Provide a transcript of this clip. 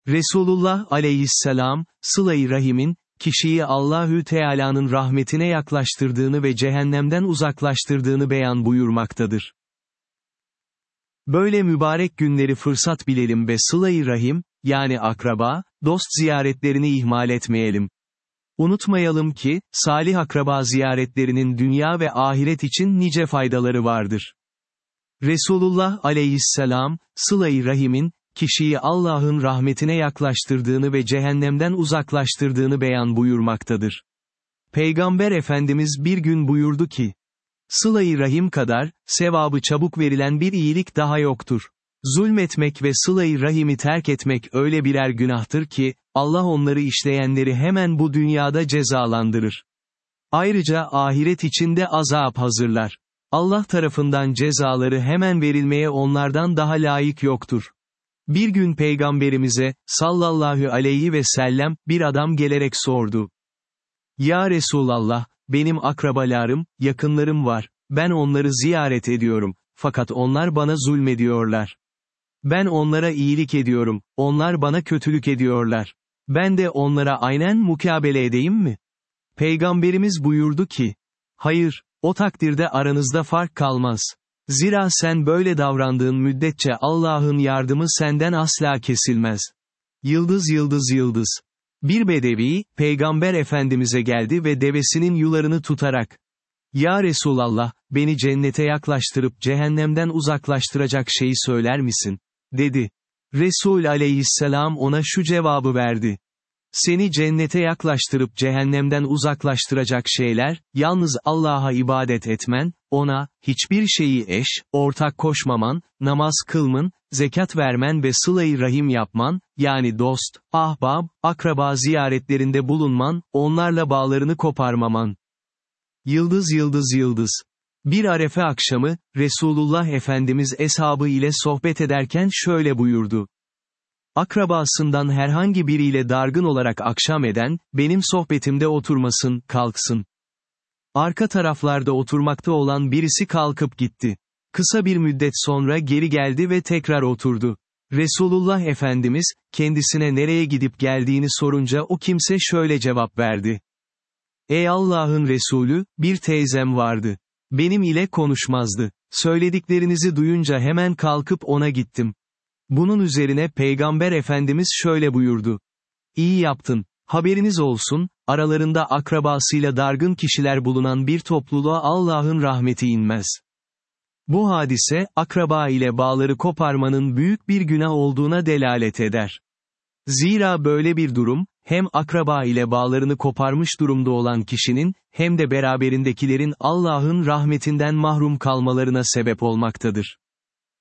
Resulullah aleyhisselam, sıla-i rahimin, kişiyi Allahü Teala'nın rahmetine yaklaştırdığını ve cehennemden uzaklaştırdığını beyan buyurmaktadır. Böyle mübarek günleri fırsat bilelim ve sıla-i rahim, yani akraba, dost ziyaretlerini ihmal etmeyelim. Unutmayalım ki, salih akraba ziyaretlerinin dünya ve ahiret için nice faydaları vardır. Resulullah aleyhisselam, sıla-i rahimin, kişiyi Allah'ın rahmetine yaklaştırdığını ve cehennemden uzaklaştırdığını beyan buyurmaktadır. Peygamber Efendimiz bir gün buyurdu ki, sıla-i rahim kadar, sevabı çabuk verilen bir iyilik daha yoktur. Zulmetmek ve sıla-i rahimi terk etmek öyle birer günahtır ki, Allah onları işleyenleri hemen bu dünyada cezalandırır. Ayrıca ahiret içinde azap hazırlar. Allah tarafından cezaları hemen verilmeye onlardan daha layık yoktur. Bir gün Peygamberimize, sallallahu aleyhi ve sellem, bir adam gelerek sordu. Ya Resulallah, benim akrabalarım, yakınlarım var, ben onları ziyaret ediyorum, fakat onlar bana zulmediyorlar. Ben onlara iyilik ediyorum, onlar bana kötülük ediyorlar. Ben de onlara aynen mukabele edeyim mi? Peygamberimiz buyurdu ki, hayır, o takdirde aranızda fark kalmaz. Zira sen böyle davrandığın müddetçe Allah'ın yardımı senden asla kesilmez. Yıldız yıldız yıldız. Bir bedevi, Peygamber Efendimiz'e geldi ve devesinin yularını tutarak, Ya Resulallah, beni cennete yaklaştırıp cehennemden uzaklaştıracak şeyi söyler misin? Dedi. Resul aleyhisselam ona şu cevabı verdi. Seni cennete yaklaştırıp cehennemden uzaklaştıracak şeyler, yalnız Allah'a ibadet etmen, ona, hiçbir şeyi eş, ortak koşmaman, namaz kılman, zekat vermen ve sıla-i rahim yapman, yani dost, ahbab, akraba ziyaretlerinde bulunman, onlarla bağlarını koparmaman. Yıldız yıldız yıldız. Bir Arefe akşamı, Resulullah Efendimiz eshabı ile sohbet ederken şöyle buyurdu. Akrabasından herhangi biriyle dargın olarak akşam eden, benim sohbetimde oturmasın, kalksın. Arka taraflarda oturmakta olan birisi kalkıp gitti. Kısa bir müddet sonra geri geldi ve tekrar oturdu. Resulullah Efendimiz, kendisine nereye gidip geldiğini sorunca o kimse şöyle cevap verdi. Ey Allah'ın Resulü, bir teyzem vardı. Benim ile konuşmazdı. Söylediklerinizi duyunca hemen kalkıp ona gittim. Bunun üzerine Peygamber Efendimiz şöyle buyurdu. İyi yaptın. Haberiniz olsun, aralarında akrabasıyla dargın kişiler bulunan bir topluluğa Allah'ın rahmeti inmez. Bu hadise, akraba ile bağları koparmanın büyük bir günah olduğuna delalet eder. Zira böyle bir durum, hem akraba ile bağlarını koparmış durumda olan kişinin, hem de beraberindekilerin Allah'ın rahmetinden mahrum kalmalarına sebep olmaktadır.